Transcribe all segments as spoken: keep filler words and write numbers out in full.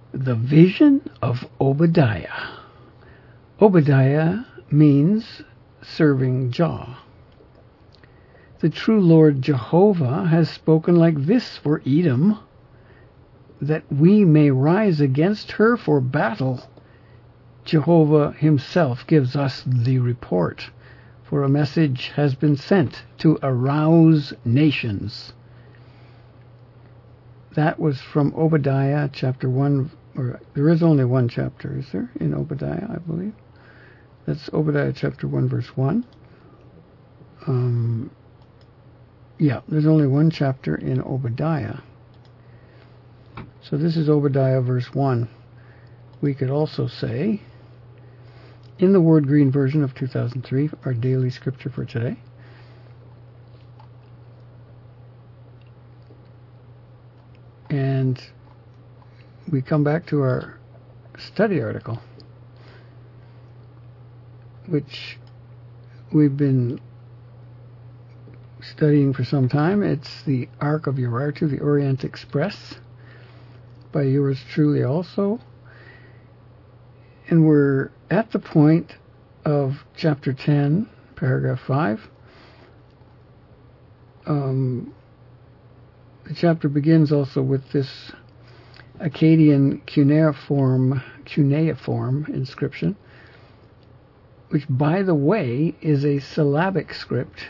The vision of Obadiah. Obadiah means serving Jah. The true Lord Jehovah has spoken like this for Edom, that we may rise against her for battle. Jehovah himself gives us the report, for a message has been sent to arouse nations. That was from Obadiah chapter one, or there is only one chapter, is there, in Obadiah, I believe. That's Obadiah chapter one, verse one. Um, yeah, there's only one chapter in Obadiah. So this is Obadiah verse one. We could also say, in the Word Green version of two thousand three, our daily scripture for today, and we come back to our study article, which we've been studying for some time. It's the Ark of Urartu, the Orient Express, by yours truly also. And we're at the point of chapter ten, paragraph five. Um, the chapter begins also with this Akkadian cuneiform, cuneiform inscription, which, by the way, is a syllabic script.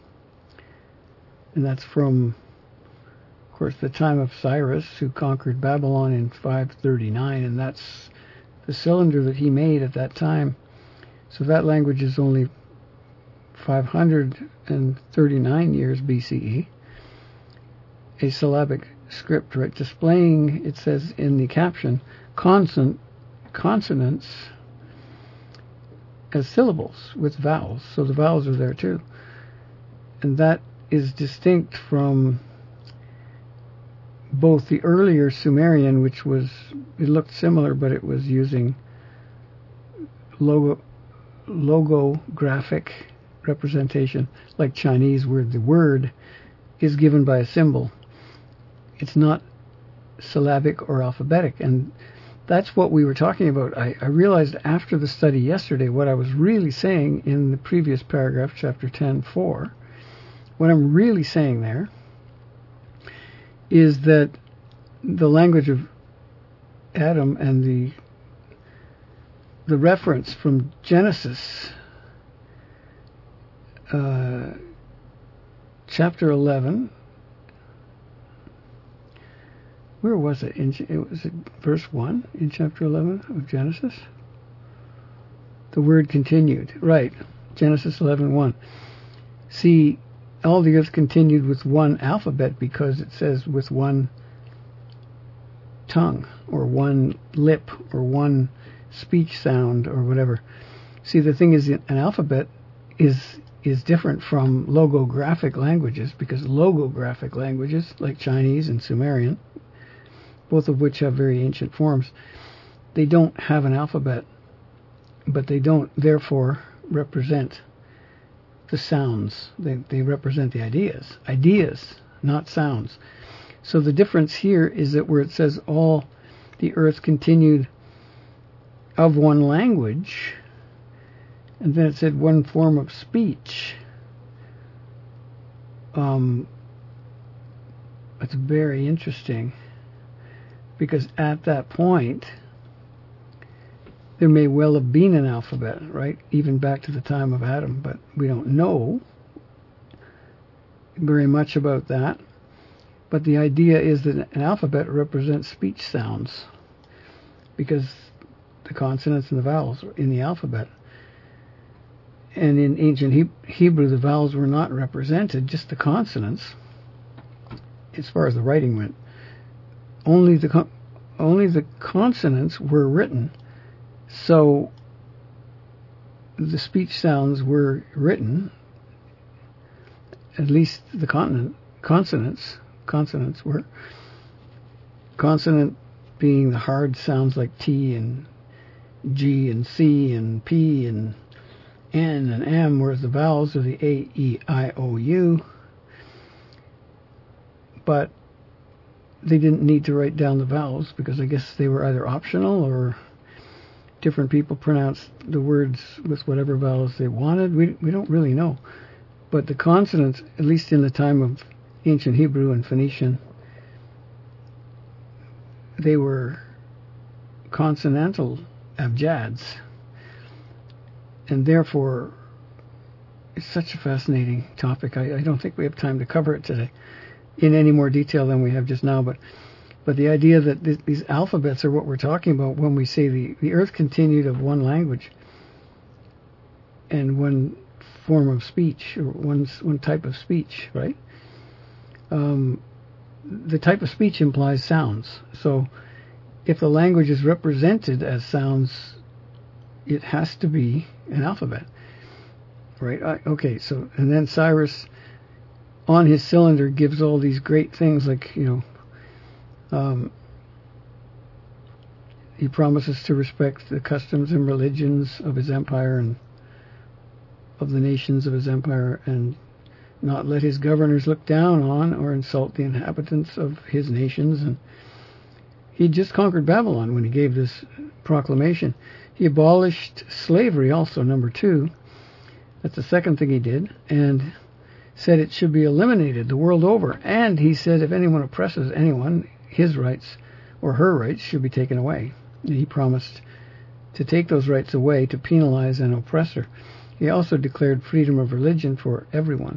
And that's from, of course, the time of Cyrus, who conquered Babylon in five thirty-nine, and that's the cylinder that he made at that time. So that language is only five hundred thirty-nine years B C E. A syllabic script, right, displaying, it says in the caption, consonant, consonants as syllables with vowels. So the vowels are there too. And that is distinct from both the earlier Sumerian, which was, it looked similar, but it was using logo, logographic representation, like Chinese, where the word is given by a symbol. It's not syllabic or alphabetic. And that's what we were talking about. I, I realized after the study yesterday what I was really saying in the previous paragraph, chapter ten four. What I'm really saying there is that the language of Adam and the the reference from Genesis uh, chapter eleven. Where was it? In, it was it verse one in chapter eleven of Genesis? The word continued. Right. Genesis eleven one. See, all the earth continued with one alphabet, because it says with one tongue or one lip or one speech sound or whatever. See, the thing is, an alphabet is is different from logographic languages, because logographic languages like Chinese and Sumerian, both of which have very ancient forms, they don't have an alphabet, but they don't therefore represent the sounds. They, they represent the ideas. Ideas, not sounds. So the difference here is that where it says all the earth continued of one language, and then it said one form of speech, um, it's very interesting, because at that point there may well have been an alphabet, right? Even back to the time of Adam, but we don't know very much about that. But the idea is that an alphabet represents speech sounds, because the consonants and the vowels are in the alphabet. And in ancient he- Hebrew, the vowels were not represented, just the consonants, as far as the writing went. Only the con- only the consonants were written. So the speech sounds were written, at least the consonant, consonants, consonants were. Consonant being the hard sounds like T and G and C and P and N and M, whereas the vowels are the A, E, I, O, U. But they didn't need to write down the vowels because I guess they were either optional or different people pronounced the words with whatever vowels they wanted. We we don't really know. But the consonants, at least in the time of ancient Hebrew and Phoenician, they were consonantal abjads. And therefore, it's such a fascinating topic. I, I don't think we have time to cover it today in any more detail than we have just now. But but the idea that th- these alphabets are what we're talking about when we say the, the earth continued of one language and one form of speech, or one, one type of speech, right? Um, the type of speech implies sounds. So if the language is represented as sounds, it has to be an alphabet, right? I, okay, so, and then Cyrus on his cylinder gives all these great things like, you know, um, he promises to respect the customs and religions of his empire and of the nations of his empire, and not let his governors look down on or insult the inhabitants of his nations. And he just conquered Babylon when he gave this proclamation. He abolished slavery also, number two. That's the second thing he did, and said it should be eliminated the world over. And he said if anyone oppresses anyone, his rights or her rights should be taken away. And he promised to take those rights away to penalize an oppressor. He also declared freedom of religion for everyone.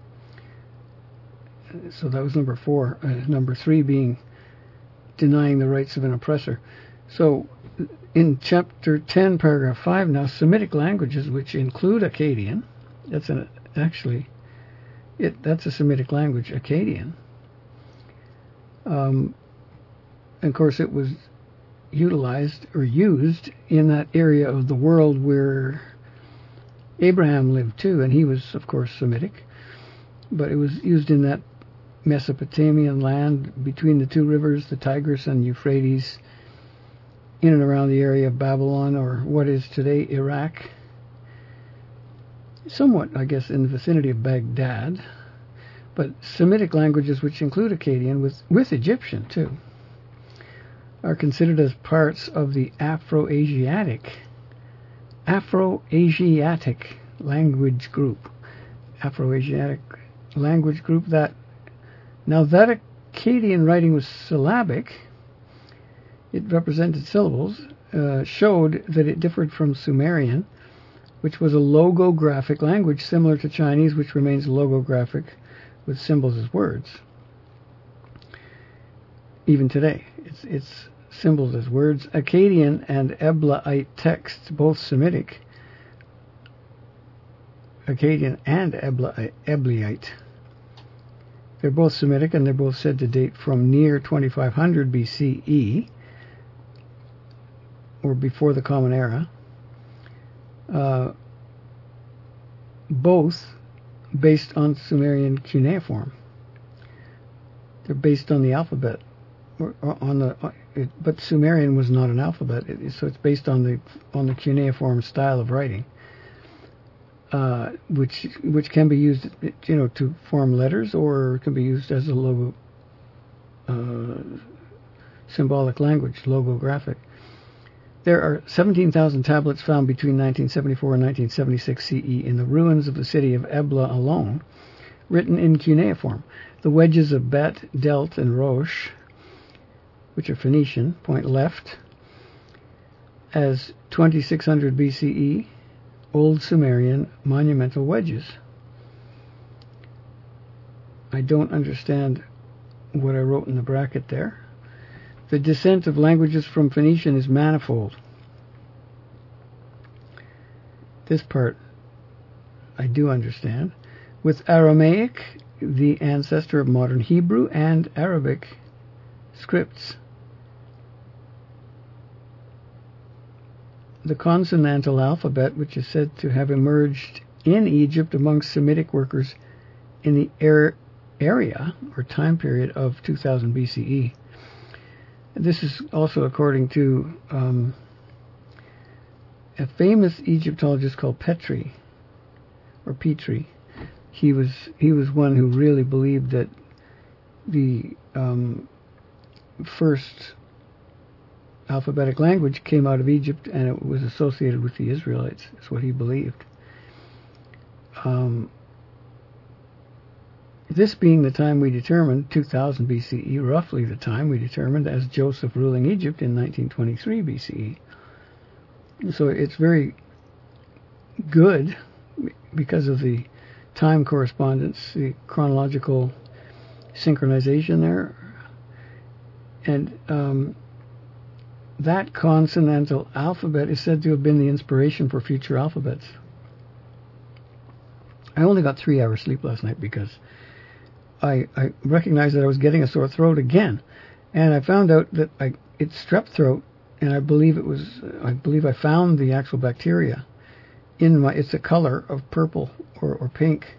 So that was number four. Uh, number three being denying the rights of an oppressor. So in chapter ten, paragraph five now, Semitic languages, which include Akkadian, that's an, actually, it that's a Semitic language, Akkadian. Um, and of course, it was utilized or used in that area of the world where Abraham lived too, and he was, of course, Semitic. But it was used in that Mesopotamian land between the two rivers, the Tigris and Euphrates, in and around the area of Babylon, or what is today Iraq. Somewhat, I guess, in the vicinity of Baghdad. But Semitic languages, which include Akkadian, with, with Egyptian too, are considered as parts of the Afro-Asiatic Afro-Asiatic language group. Afro-Asiatic language group that, now that Akkadian writing was syllabic, it represented syllables, uh, showed that it differed from Sumerian, which was a logographic language similar to Chinese, which remains logographic with symbols as words. Even today, it's, it's symbols as words. Akkadian and Eblaite texts, both Semitic, Akkadian and Eblaite, they're both Semitic, and they're both said to date from near twenty-five hundred B C E, or before the Common Era. Uh, both based on Sumerian cuneiform. They're based on the alphabet, or, or on the. It, but Sumerian was not an alphabet, it, so it's based on the on the cuneiform style of writing, uh, which which can be used, you know, to form letters, or can be used as a logo, uh, symbolic language, logographic. There are seventeen thousand tablets found between nineteen seventy-four and nineteen seventy-six C E in the ruins of the city of Ebla alone, written in cuneiform. The wedges of Bet, Delt, and Rosh, which are Phoenician, point left as twenty-six hundred B C E, Old Sumerian monumental wedges. I don't understand what I wrote in the bracket there. The descent of languages from Phoenician is manifold. This part I do understand. With Aramaic, the ancestor of modern Hebrew, and Arabic scripts. The consonantal alphabet, which is said to have emerged in Egypt amongst Semitic workers in the er- area or time period of two thousand B C E. This is also according to um, a famous Egyptologist called Petrie, or Petrie. He was he was one who really believed that the um, first alphabetic language came out of Egypt, and it was associated with the Israelites. That's what he believed. Um, this being the time we determined, two thousand B C E, roughly the time we determined as Joseph ruling Egypt in nineteen twenty-three B C E. So it's very good because of the time correspondence, the chronological synchronization there. And um, that consonantal alphabet is said to have been the inspiration for future alphabets. I only got three hours sleep last night because I, I recognized that I was getting a sore throat again. And I found out that I, it's strep throat, and I believe it was, I believe I found the actual bacteria in my, it's a color of purple or, or pink.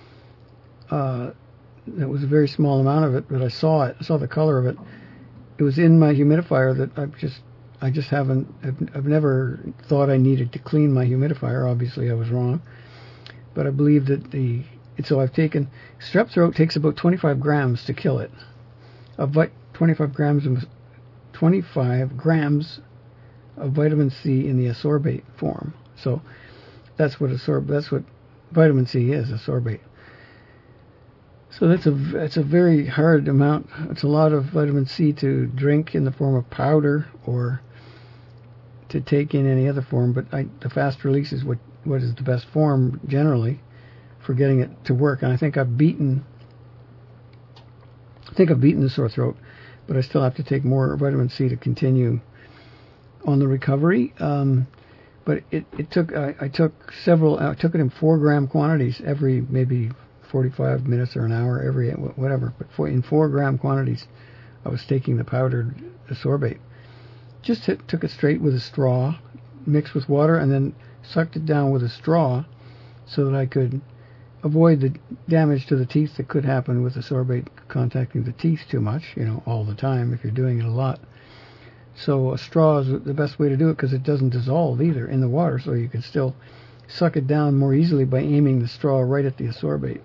Uh, it was a very small amount of it, but I saw it, I saw the color of it. It was in my humidifier that I've just, I just haven't, I've, I've never thought I needed to clean my humidifier. Obviously I was wrong. But I believe that the, so I've taken, strep throat takes about twenty-five grams to kill it. Of twenty-five grams of, twenty-five grams of vitamin C in the ascorbate form. So that's what ascorb, that's what vitamin C is, ascorbate. So that's a, that's a very hard amount. It's a lot of vitamin C to drink in the form of powder or to take in any other form, but I, the fast release is what, what is the best form generally for getting it to work. And I think I've beaten, I think I've beaten the sore throat, but I still have to take more vitamin C to continue on the recovery. Um, but it, it took, I, I took several, I took it in four gram quantities every maybe forty-five minutes or an hour, every, whatever, but for, in four gram quantities, I was taking the powdered ascorbate. Just hit, took it straight with a straw, mixed with water, and then sucked it down with a straw so that I could avoid the damage to the teeth that could happen with ascorbate contacting the teeth too much, you know, all the time if you're doing it a lot. So a straw is the best way to do it because it doesn't dissolve either in the water, so you can still suck it down more easily by aiming the straw right at the ascorbate.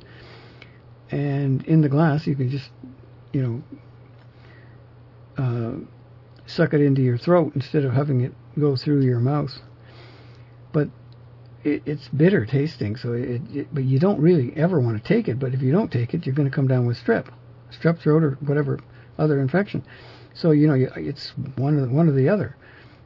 And in the glass, you can just, you know, uh, suck it into your throat instead of having it go through your mouth. But it, it's bitter tasting, so it, it, but you don't really ever want to take it. But if you don't take it, you're going to come down with strep, strep throat, or whatever other infection. So you know, you, it's one of the, one or the other.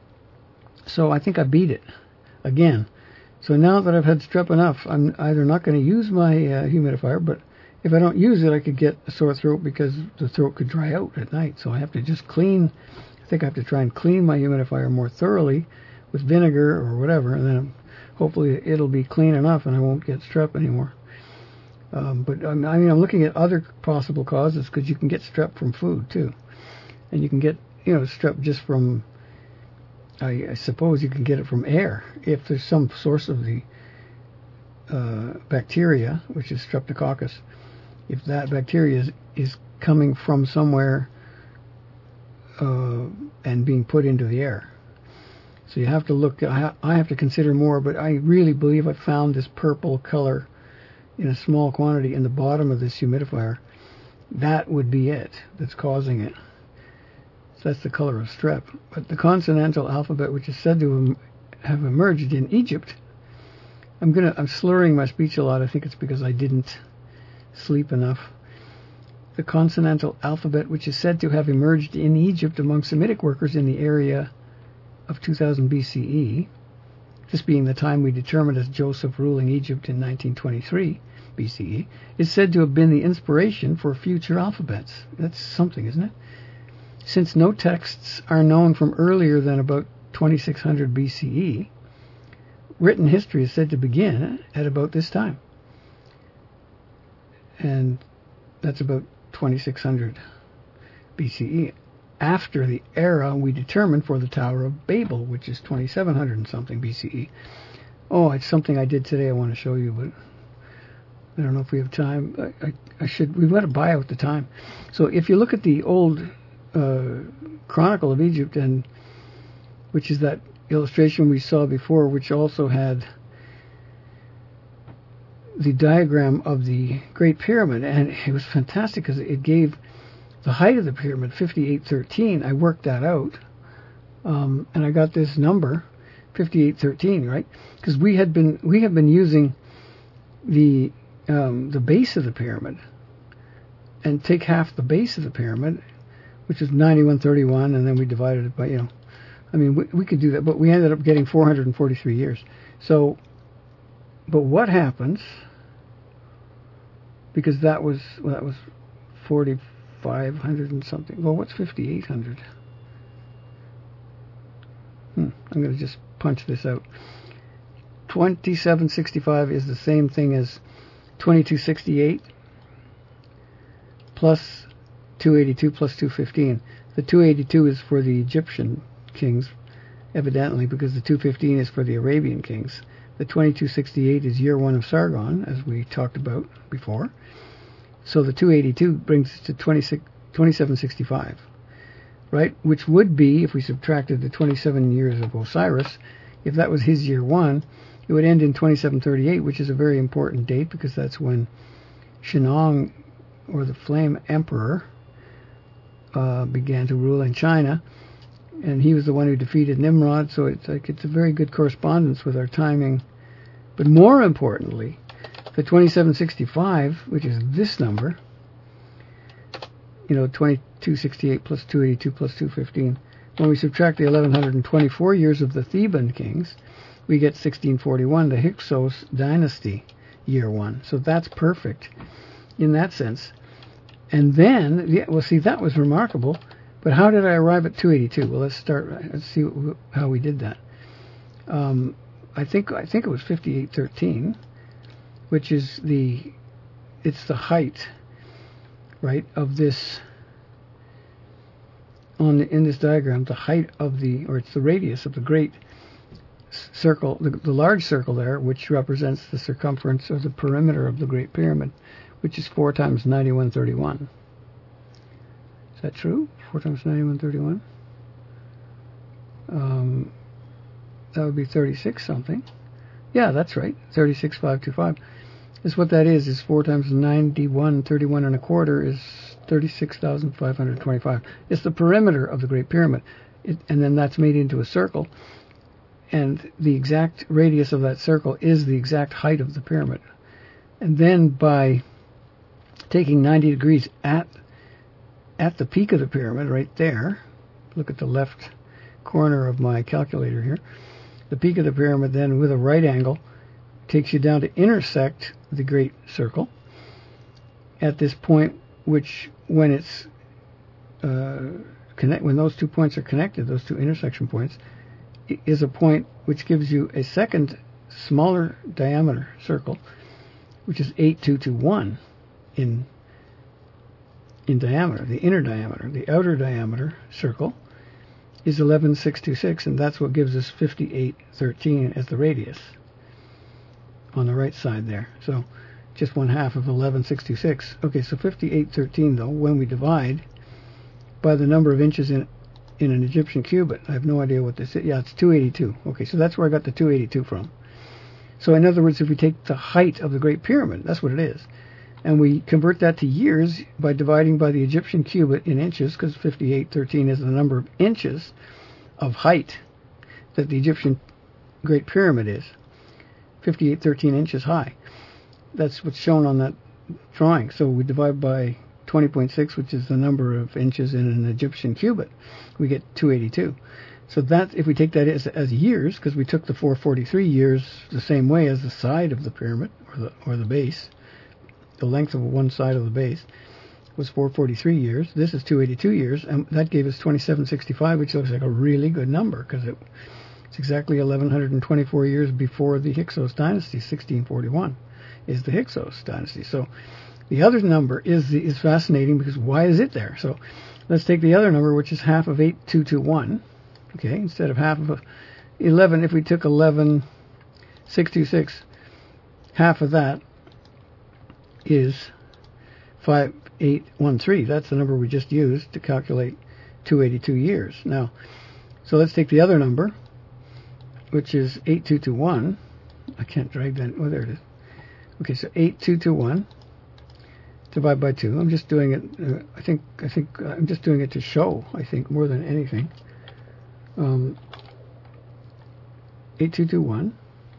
So I think I beat it again. So now that I've had strep enough, I'm either not going to use my uh, humidifier, but if I don't use it, I could get a sore throat because the throat could dry out at night. So I have to just clean, I think I have to try and clean my humidifier more thoroughly with vinegar or whatever, and then hopefully it'll be clean enough and I won't get strep anymore. Um, but I'm, I mean, I'm looking at other possible causes because you can get strep from food too. And you can get, you know, strep just from, I, I suppose you can get it from air if there's some source of the uh, bacteria, which is Streptococcus. If that bacteria is, is coming from somewhere uh, and being put into the air. So you have to look, I, I have to consider more, but I really believe I found this purple color in a small quantity in the bottom of this humidifier. That would be it that's causing it. So that's the color of strep. But the consonantal alphabet, which is said to have emerged in Egypt, I'm gonna, I'm slurring my speech a lot. I think it's because I didn't sleep enough. The consonantal alphabet, which is said to have emerged in Egypt among Semitic workers in the area of two thousand B C E, this being the time we determined as Joseph ruling Egypt in nineteen twenty-three B C E, is said to have been the inspiration for future alphabets. That's something, isn't it? Since no texts are known from earlier than about twenty-six hundred B C E, written history is said to begin at about this time. And that's about twenty-six hundred B C E, after the era we determined for the Tower of Babel, which is twenty-seven hundred and something B C E. Oh, it's something I did today I want to show you, but I don't know if we have time. I, I, I should, we've got to buy out the time. So if you look at the old uh, Chronicle of Egypt, and which is that illustration we saw before, which also had the diagram of the Great Pyramid, and it was fantastic because it gave the height of the pyramid, fifty-eight thirteen, I worked that out, um, and I got this number, fifty-eight thirteen, right? Because we had been we have been using the um, the base of the pyramid, and take half the base of the pyramid, which is ninety-one thirty-one, and then we divided it by, you know, I mean, we, we could do that, but we ended up getting four hundred forty-three years. So, but what happens? Because that was well, that was forty-five hundred and something. Well, what's fifty-eight hundred? Hmm, I'm going to just punch this out. twenty-seven sixty-five is the same thing as twenty-two sixty-eight plus two eighty-two plus two fifteen. The two eighty-two is for the Egyptian kings, evidently, because the two fifteen is for the Arabian kings. The twenty-two sixty-eight is year one of Sargon, as we talked about before. So the two eighty-two brings us to twenty-seven sixty-five, right? Which would be, if we subtracted the twenty-seven years of Osiris, if that was his year one, it would end in twenty-seven thirty-eight, which is a very important date because that's when Shennong, or the Flame Emperor, uh, began to rule in China, and he was the one who defeated Nimrod. So it's like it's a very good correspondence with our timing. But more importantly, the twenty-seven sixty-five, which is this number, you know, twenty-two sixty-eight plus two eighty-two plus two fifteen. When we subtract the eleven twenty-four years of the Theban kings, we get sixteen forty-one, the Hyksos dynasty, year one. So that's perfect in that sense. And then, yeah, well, see, that was remarkable. But how did I arrive at two eighty-two? Well, let's start. Let's see how we did that. Um, I think I think it was fifty-eight thirteen, which is the it's the height, right, of this. On the, in this diagram, the height of the, or it's the radius of the great circle, the, the large circle there, which represents the circumference or the perimeter of the Great Pyramid, which is four times ninety-one thirty-one. Is that true? four times ninety-one thirty-one? Um, that would be thirty-six something. Yeah, that's right. thirty-six five twenty-five. Is what that is, is four times ninety-one thirty-one and a quarter is thirty-six thousand five hundred twenty-five. It's the perimeter of the Great Pyramid. It, and then that's made into a circle. And the exact radius of that circle is the exact height of the pyramid. And then by taking ninety degrees at at the peak of the pyramid, right there, look at the left corner of my calculator here, the peak of the pyramid then with a right angle takes you down to intersect the great circle at this point, which when it's uh, connect when those two points are connected, those two intersection points, is a point which gives you a second smaller diameter circle, which is eight two two one in in diameter, the inner diameter. The outer diameter circle is eleven six two six, and that's what gives us fifty-eight thirteen as the radius on the right side there. So just one half of eleven six two six. Okay, so fifty-eight thirteen, though, when we divide by the number of inches in in an Egyptian cubit, I have no idea what this is. Yeah, it's two eighty-two. Okay, so that's where I got the two eighty-two from. So in other words, if we take the height of the Great Pyramid, that's what it is, and we convert that to years by dividing by the Egyptian cubit in inches, because fifty-eight thirteen is the number of inches of height that the Egyptian Great Pyramid is. fifty-eight thirteen inches high. That's what's shown on that drawing. So we divide by twenty point six, which is the number of inches in an Egyptian cubit. We get two eighty-two. So that, if we take that as, as years, because we took the four forty-three years the same way as the side of the pyramid, or the or the base, the length of one side of the base was four forty-three years. This is two eighty-two years, and that gave us twenty-seven sixty-five, which looks like a really good number, because it, it's exactly eleven twenty-four years before the Hyksos dynasty. Sixteen forty-one is the Hyksos dynasty. So the other number is the, is fascinating, because why is it there? So let's take the other number, which is half of eight two two one. Okay, instead of half of eleven, if we took eleven six two six, half of that is five eight one three. That's the number we just used to calculate two eighty-two years. Now, so let's take the other number, which is eight two two one. I can't drag that. Oh, there it is. Okay, so eight two two one divide by two. I'm just doing it. Uh, I think. I think uh, I'm just doing it to show. I think more than anything. Um, eight two two one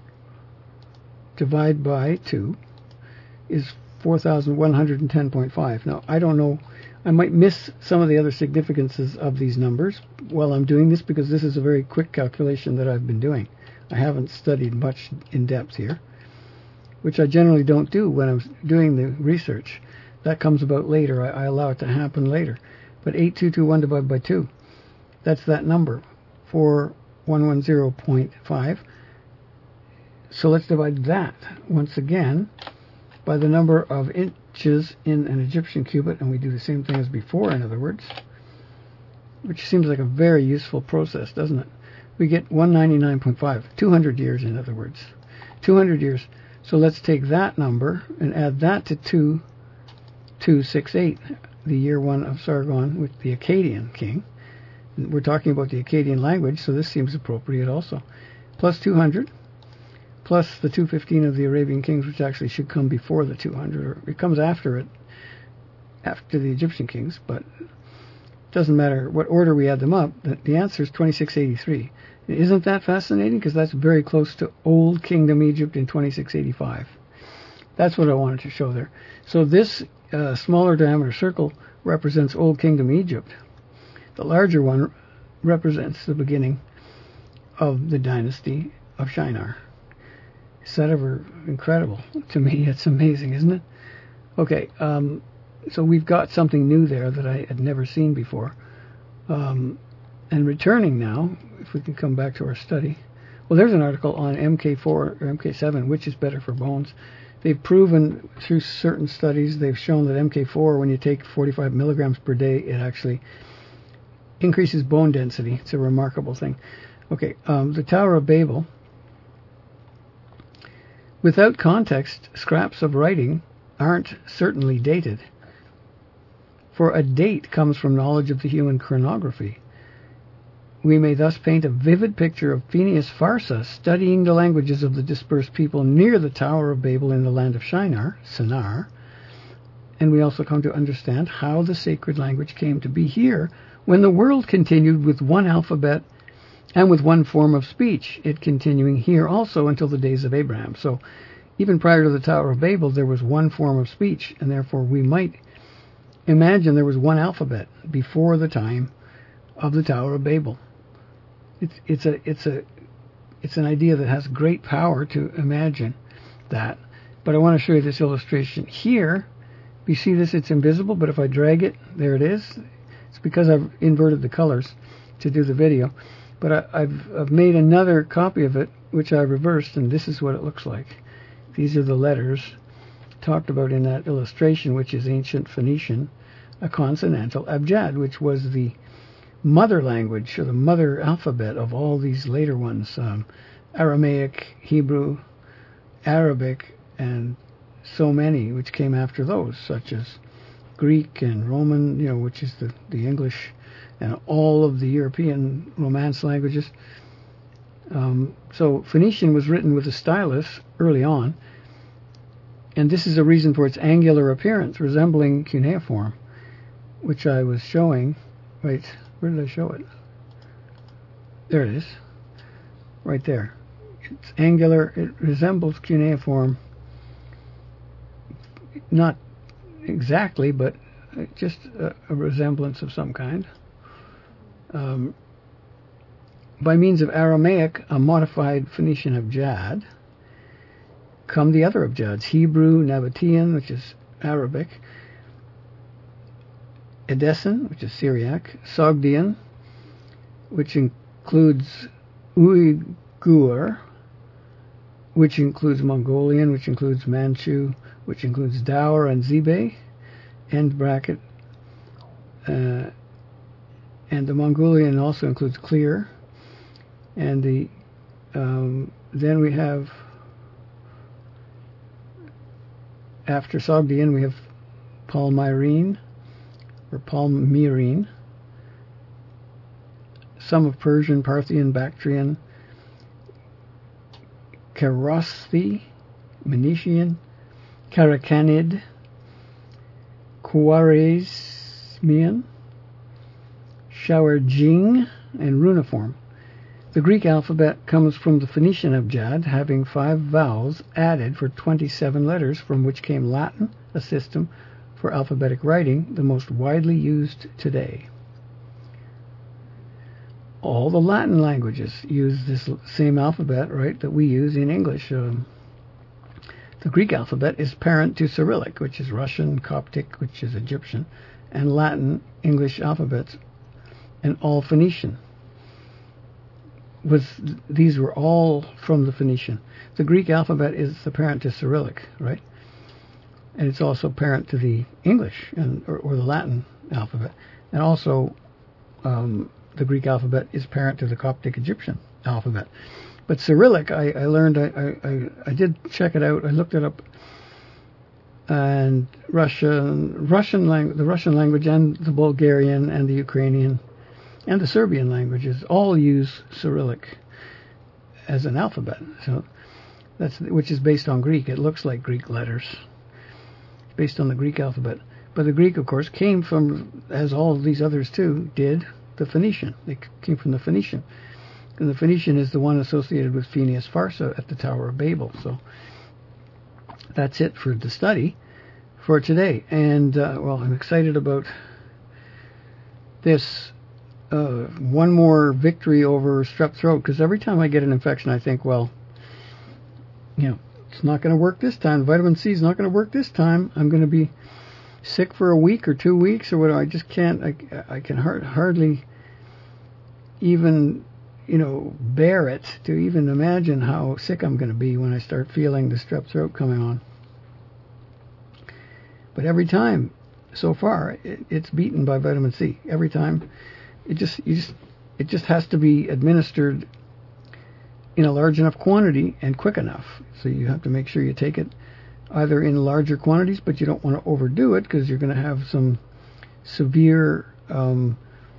divide by two is four thousand one hundred ten point five. Now I don't know. I might miss some of the other significances of these numbers while I'm doing this, because this is a very quick calculation that I've been doing. I haven't studied much in depth here, which I generally don't do when I'm doing the research. That comes about later. I, I allow it to happen later. But eight two two one divided by two, that's that number, four thousand one hundred ten point five. So let's divide that, once again, by the number of inches in an Egyptian cubit, and we do the same thing as before, in other words, which seems like a very useful process, doesn't it? We get one hundred ninety-nine point five, two hundred years, in other words. two hundred years. So let's take that number and add that to two thousand two hundred sixty-eight, the year one of Sargon with the Akkadian king. We're talking about the Akkadian language, so this seems appropriate also. Plus two hundred, plus the two hundred fifteen of the Arabian kings, which actually should come before the two hundred, or it comes after it, after the Egyptian kings, but it doesn't matter what order we add them up. The, the answer is twenty-six eighty-three. Isn't that fascinating? Because that's very close to Old Kingdom Egypt in twenty-six eighty-five. That's what I wanted to show there. So this uh, smaller diameter circle represents Old Kingdom Egypt. The larger one represents the beginning of the dynasty of Shinar. Is that ever incredible? To me, it's amazing, isn't it? Okay, um, so we've got something new there that I had never seen before. Um, and returning now, if we can come back to our study. Well, there's an article on M K four or M K seven, which is better for bones. They've proven through certain studies, they've shown that M K four, when you take forty-five milligrams per day, it actually increases bone density. It's a remarkable thing. Okay, um, the Tower of Babel. Without context, scraps of writing aren't certainly dated. For a date comes from knowledge of the human chronography. We may thus paint a vivid picture of Phineas Farsa studying the languages of the dispersed people near the Tower of Babel in the land of Shinar, Sinar, and we also come to understand how the sacred language came to be here when the world continued with one alphabet and with one form of speech, it continuing here also until the days of Abraham. So even prior to the Tower of Babel, there was one form of speech, and therefore we might imagine there was one alphabet before the time of the Tower of Babel. It's it's a it's a it's an idea that has great power to imagine that. But I want to show you this illustration here. You see this? It's invisible, but if I drag it, there it is. It's because I've inverted the colors to do the video. But I, I've I've made another copy of it, which I reversed, and this is what it looks like. These are the letters talked about in that illustration, which is ancient Phoenician, a consonantal abjad, which was the mother language, or the mother alphabet of all these later ones, um, Aramaic, Hebrew, Arabic, and so many which came after those, such as Greek and Roman, you know, which is the, the English, and all of the European Romance languages. Um, so Phoenician was written with a stylus early on, and this is a reason for its angular appearance, resembling cuneiform, which I was showing. Wait, where did I show it? There it is, right there. It's angular. It resembles cuneiform, not exactly, but just a, a resemblance of some kind. Um, by means of Aramaic, a modified Phoenician abjad, come the other abjads: Hebrew, Nabatean, which is Arabic, Edessan, which is Syriac, Sogdian, which includes Uyghur, which includes Mongolian, which includes Manchu, which includes Daur and Zibe, end bracket, uh, and the Mongolian also includes Clear, and the um, then we have, after Sogdian, we have Palmyrene, or Palmyrene, some of Persian, Parthian, Bactrian, Karathi, Menetian, Karakanid, Khwarezmian, Shawarjing, and Runiform. The Greek alphabet comes from the Phoenician abjad, having five vowels added for twenty-seven letters, from which came Latin, a system for alphabetic writing, the most widely used today. All the Latin languages use this same alphabet, right, that we use in English. Um, the Greek alphabet is parent to Cyrillic, which is Russian, Coptic, which is Egyptian, and Latin, English alphabets, and all Phoenician. Was these were all from the Phoenician. The Greek alphabet is the parent to Cyrillic, right? And it's also parent to the English and or, or the Latin alphabet, and also um, the Greek alphabet is parent to the Coptic Egyptian alphabet. But Cyrillic, I, I learned, I, I I did check it out. I looked it up, and Russian Russian lang- the Russian language and the Bulgarian and the Ukrainian and the Serbian languages all use Cyrillic as an alphabet. So that's which is based on Greek. It looks like Greek letters, based on the Greek alphabet. But the Greek, of course, came from, as all of these others too did, the Phoenician. They came from the Phoenician. And the Phoenician is the one associated with Phineas Farsa at the Tower of Babel. So that's it for the study for today. And, uh, well, I'm excited about this uh, one more victory over strep throat, because every time I get an infection, I think, well, you know, it's not going to work this time. Vitamin C is not going to work this time. I'm going to be sick for a week or two weeks or whatever. I just can't, I, I can hard, hardly even, you know, bear it to even imagine how sick I'm going to be when I start feeling the strep throat coming on. But every time, so far, it, it's beaten by vitamin C. Every time, it just, you just, it just has to be administered in a large enough quantity and quick enough. So you have to make sure you take it either in larger quantities, but you don't want to overdo it because you're going to have some severe um,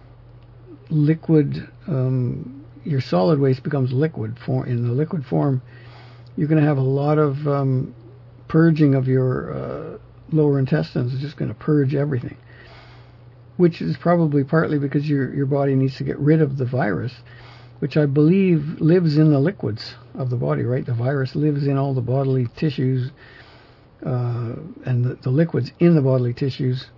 liquid. Um, your solid waste becomes liquid form. In the liquid form, you're going to have a lot of um, purging of your uh, lower intestines. It's just going to purge everything, which is probably partly because your your body needs to get rid of the virus, which I believe lives in the liquids of the body, right? The virus lives in all the bodily tissues uh, and the, the liquids in the bodily tissues.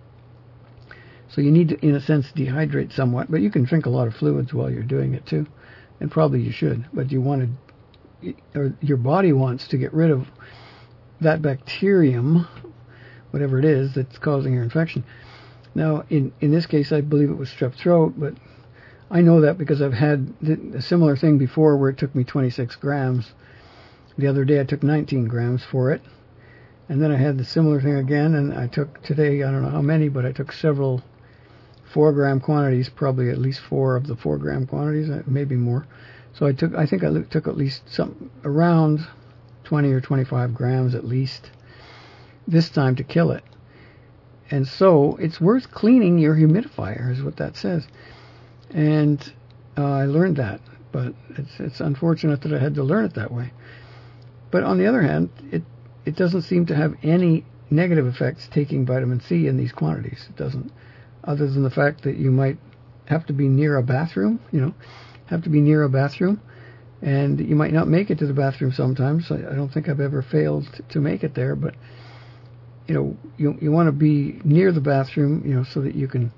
So you need to, in a sense, dehydrate somewhat, but you can drink a lot of fluids while you're doing it too, and probably you should. But you want to, or your body wants to get rid of that bacterium, whatever it is that's causing your infection. Now, in in this case, I believe it was strep throat, but I know that because I've had a similar thing before where it took me twenty-six grams. The other day I took nineteen grams for it. And then I had the similar thing again, and I took today, I don't know how many, but I took several four gram quantities, probably at least four of the four gram quantities, maybe more. So I took, I think I took at least some around twenty or twenty-five grams at least this time to kill it. And so it's worth cleaning your humidifier, is what that says. And uh, I learned that, but it's it's unfortunate that I had to learn it that way. But on the other hand, it it doesn't seem to have any negative effects taking vitamin C in these quantities. It doesn't, other than the fact that you might have to be near a bathroom, you know, have to be near a bathroom, and you might not make it to the bathroom sometimes. I, I don't think I've ever failed to, to make it there, but you know, you you want to be near the bathroom, you know, so that you can.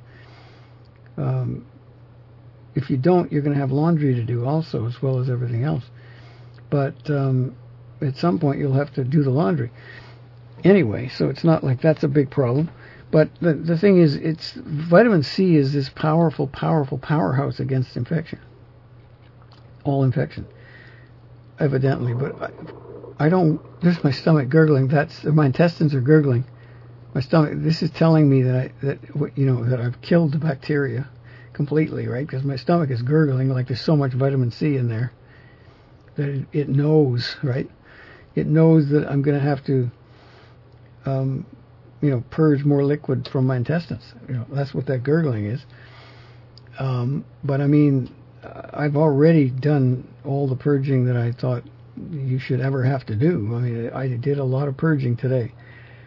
Um, if you don't, you're going to have laundry to do also, as well as everything else. But um, at some point, you'll have to do the laundry anyway, so it's not like that's a big problem. But the the thing is, it's vitamin C is this powerful, powerful powerhouse against infection, all infection, evidently. But I, I don't. There's my stomach gurgling. That's my intestines are gurgling. My stomach. This is telling me that I that you know that I've killed the bacteria completely, right? Because my stomach is gurgling like there's so much vitamin C in there that it, it knows, right? It knows that I'm going to have to, um, you know, purge more liquid from my intestines. You know, that's what that gurgling is. Um, but I mean, I've already done all the purging that I thought you should ever have to do. I mean, I did a lot of purging today.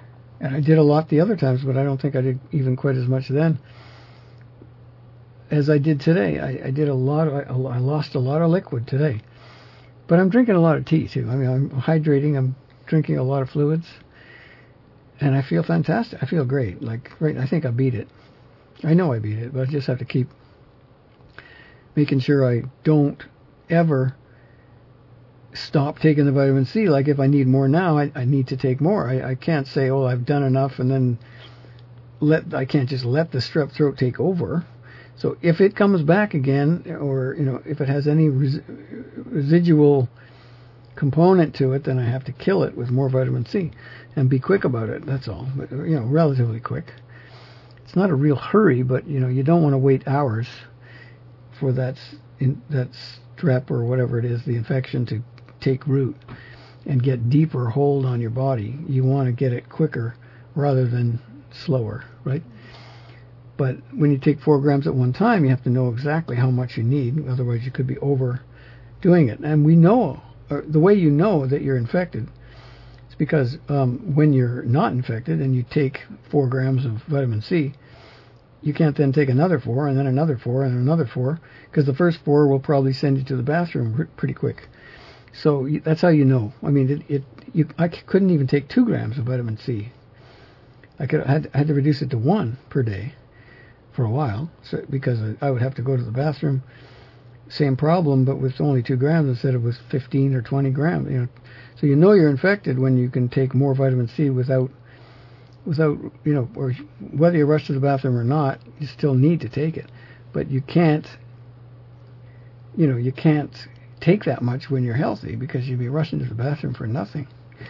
And I did a lot the other times, but I don't think I did even quite as much then as I did today. I, I did a lot. Of, I, I lost a lot of liquid today, but I'm drinking a lot of tea too. I mean, I'm hydrating. I'm drinking a lot of fluids, and I feel fantastic. I feel great. Like right, I think I beat it. I know I beat it, but I just have to keep making sure I don't ever stop taking the vitamin C. Like if I need more now, I, I need to take more. I, I can't say, oh, I've done enough, and then let I can't just let the strep throat take over. So if it comes back again, or you know, if it has any res- residual component to it, then I have to kill it with more vitamin C and be quick about it. That's all. But, you know, relatively quick. It's not a real hurry, but you know, you don't want to wait hours for that in, that strep or whatever it is, the infection to take root and get deeper hold on your body. You want to get it quicker rather than slower, right? But when you take four grams at one time, you have to know exactly how much you need. Otherwise, you could be overdoing it. And we know, or the way you know that you're infected is because um, when you're not infected and you take four grams of vitamin C, you can't then take another four and then another four and another four, because the first four will probably send you to the bathroom pretty quick. So you, that's how you know. I mean, it, it you, I couldn't even take two grams of vitamin C. I could I had, I had to reduce it to one per day for a while, so, because I would have to go to the bathroom. Same problem, but with only two grams instead of with fifteen or twenty grams. You know, so you know you're infected when you can take more vitamin C without, without you know, or whether you rush to the bathroom or not, you still need to take it, but you can't. You know, you can't take that much when you're healthy because you'd be rushing to the bathroom for nothing.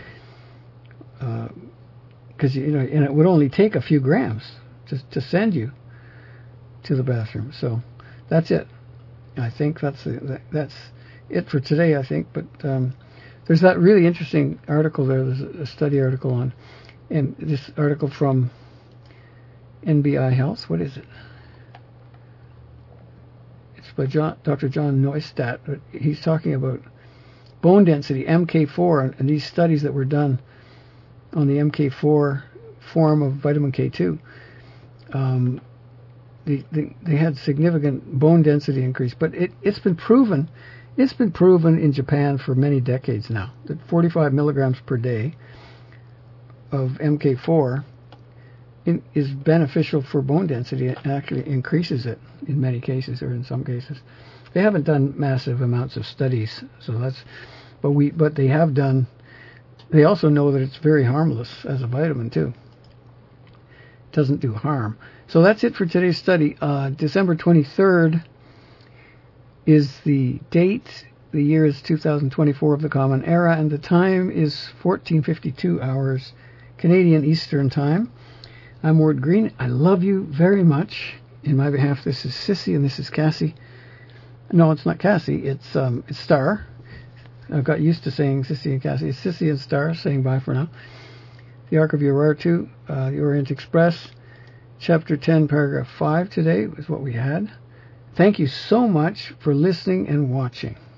Because uh, you know, and it would only take a few grams to to send you to the bathroom. So that's it. I think that's the, that's it for today, I think. But um, there's that really interesting article there. There's a study article on, and this article from N B I Health. What is it? It's by John, Doctor John Neustadt. He's talking about bone density, M K four, and, and these studies that were done on the M K four form of vitamin K two. Um, They, they, they had significant bone density increase, but it, it's been proven, it's been proven in Japan for many decades now that forty-five milligrams per day of M K four in, is beneficial for bone density. It actually increases it in many cases, or in some cases. They haven't done massive amounts of studies, so that's, but we, but they have done. They also know that it's very harmless as a vitamin too. It doesn't do harm. So that's it for today's study. Uh, December twenty-third is the date. The year is two thousand twenty-four of the Common Era, and the time is fourteen fifty-two hours Canadian Eastern Time. I'm Ward Green. I love you very much. In my behalf, this is Sissy and this is Cassie. No, it's not Cassie. It's um, it's Star. I've got used to saying Sissy and Cassie. It's Sissy and Star saying bye for now. The Ark of Urartu, uh, the Orient Express. Chapter ten, Paragraph five today was what we had. Thank you so much for listening and watching.